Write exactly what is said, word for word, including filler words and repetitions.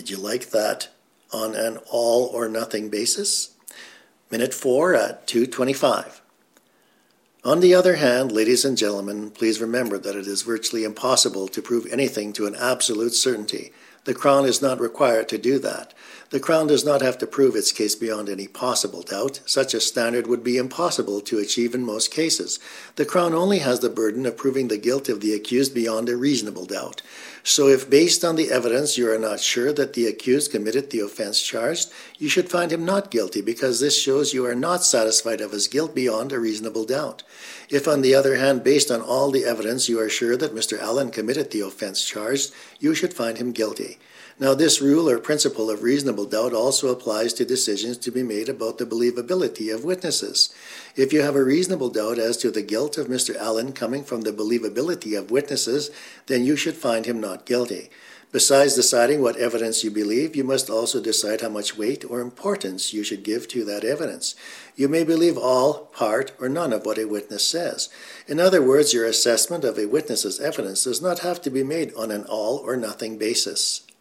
Did you like that on an all or nothing basis? Minute four at two twenty-five. On the other hand, ladies and gentlemen, please remember that it is virtually impossible to prove anything to an absolute certainty. The Crown is not required to do that. The Crown does not have to prove its case beyond any possible doubt. Such a standard would be impossible to achieve in most cases. The Crown only has the burden of proving the guilt of the accused beyond a reasonable doubt. So if based on the evidence you are not sure that the accused committed the offense charged, you should find him not guilty because this shows you are not satisfied of his guilt beyond a reasonable doubt. If on the other hand, based on all the evidence you are sure that Mister Allen committed the offense charged, you should find him guilty. Now, this rule or principle of reasonable doubt also applies to decisions to be made about the believability of witnesses. If you have a reasonable doubt as to the guilt of Mister Allen coming from the believability of witnesses, then you should find him not guilty. Besides deciding what evidence you believe, you must also decide how much weight or importance you should give to that evidence. You may believe all, part, or none of what a witness says. In other words, your assessment of a witness's evidence does not have to be made on an all or nothing basis.